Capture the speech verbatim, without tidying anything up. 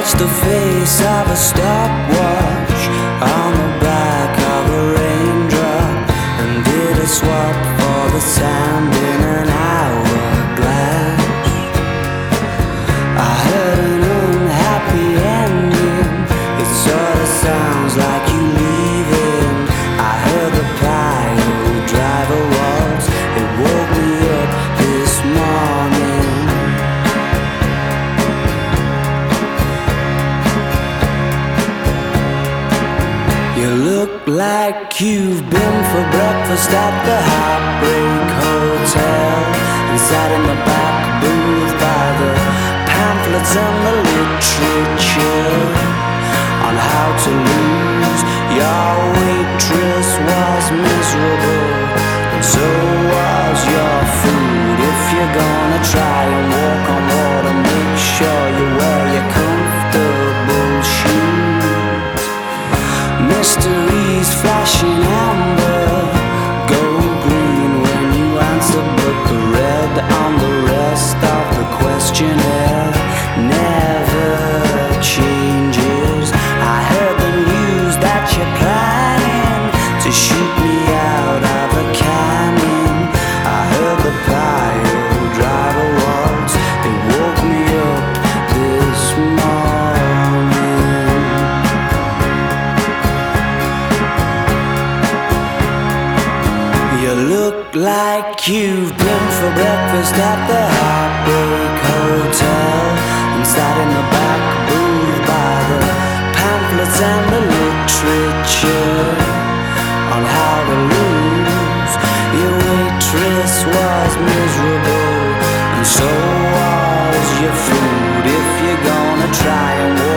It's the face of a stopwatch on the back of a raindrop, and did a swap for the sand in an hourglass. I heard an unhappy ending. It sort of sounds like you leaving. I heard the pile driver waltz. It woke me up this morning. You look like you've been for breakfast at the Heartbreak Hotel, and sat in the back booth by the pamphlets and the literature on how to lose. Your waitress was miserable, and so was your food. If you're gonna try and walk on water, make sure you wear your comfortable shoes. Mysteries flashing amber, gold green when you answer, but the red on the rest of the questionnaire never changes. I heard the news that you're planning to shoot me out of a cannon. I heard the pile driver waltz. They woke me up this morning. You look like you've been for breakfast at the Heartbreak Hotel, and sat in the back booth by the pamphlets and the literature on how to lose. Your waitress was miserable, and so was your food. If you're gonna try and